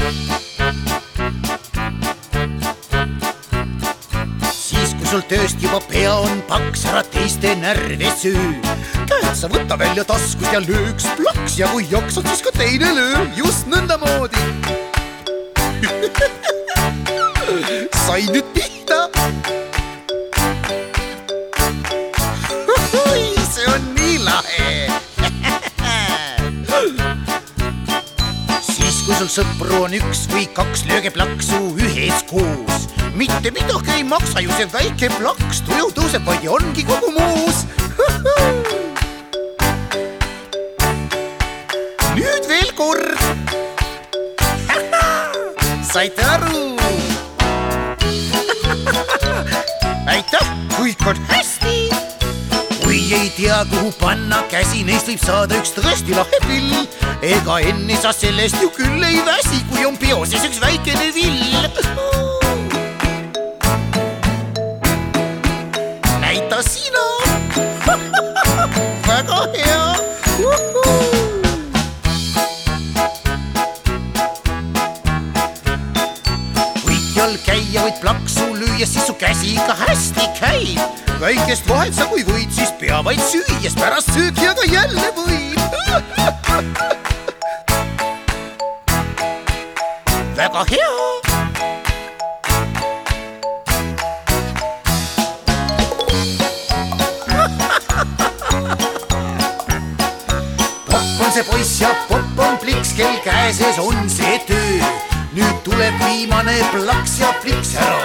Siis kui sul tööst juba pea on paks, ära teiste närve süü. Käed sa võta välja taskust ja löö üks plaks ja kui jaksad, siis ka teine löö, just nõndamoodi. Sai nüüd pihta. See on nii lahe. Siis kui sul sõpru on üks või kaks, lööge plaksu ühes koos. Mitte midagi ei maksa ju see väike plaks, tuju tõuseb vaid ja ongi kogu muus. Nüüd veel kord. Saite aru? Aitäh, kõik on hästi. Kui ei tea, kuhu panna käsi, neist võib saada üks tõesti lahe pill. Ega enne sa sellest ju küll ei väsi, kui on peoses üks väikene vill. Näita sina. Väga hea. Kõikjal käia võid plaksu lüüa, siis su käsi ikka hästi käib. Väikest vahet sa kui võid, siis pea vaid süües, pärast söögi aga jälle võib. Väga hea. Popp on see poiss ja popp on pliks, kel käeses on see töö. Nüüd tuleb viimane plaks ja pliks ära.